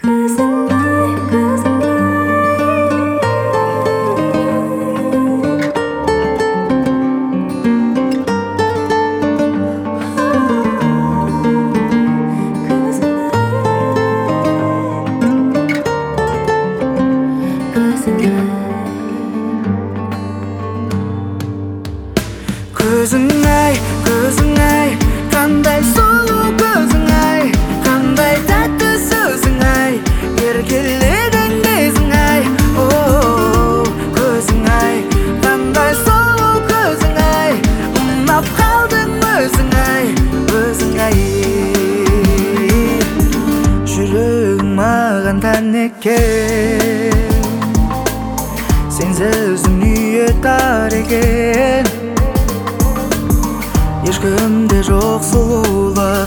Көзің ай, қандай сұлу көзің ай, қандай тәтті сөзің ай, еркелеген кезің ай. Көзің ай, қандай сұлу көзің ай, ұнап қалдың өзің ай, өзің ай. Жүрегің маған тән екен, сенсіз дүние тар екен. Ешкімде жоқ сұлулық,